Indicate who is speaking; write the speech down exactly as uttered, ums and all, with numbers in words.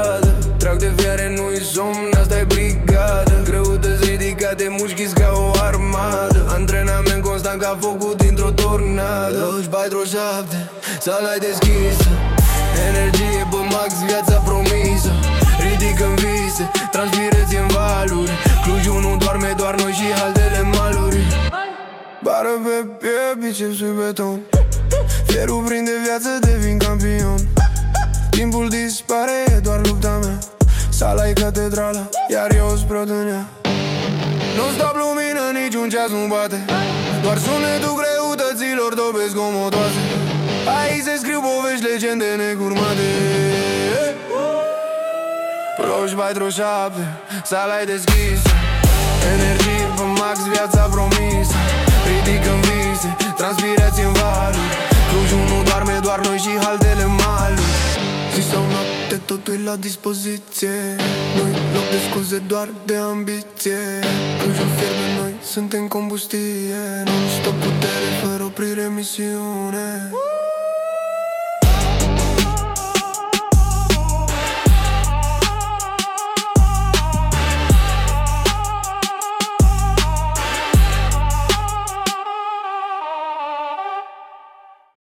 Speaker 1: stradă. Trag de fiare, nu-i somn, asta-i brigadă. Greutăți ridicate, mușchiți ca o armadă. Antrenament constant ca focul dintr-o tornadă. douăzeci și patru șapte, sala-i deschisă. Energie pe max, viața promisă. Ridică-n vise, transpirație în valuri. Clujul nu doarme, doar noi și altele maluri. Bară pe piept, bicepsui beton. Fierul prinde viață, devin campion. Timpul dispare, e doar lupta mea. Sala-i catedrala, iar eu sprot în ea. Nu stop lumină, niciun ceas nu bate. Doar sunetul greutăților topesc comodoase. Aici se scriu povești, legende necurmate. douăzeci și patru șapte, sala-i deschisă. Energie pe max, viața promisă. Ridică-n vise, transpirație în valuri. Clujul nu doarme, doar noi și altele maluri. Zi sau noapte, totul la dispoziție. Nu-i loc de scuze, doar de ambiție. Clujul fierbe, noi suntem combustie. Non-stop putere, fără oprire, misiune.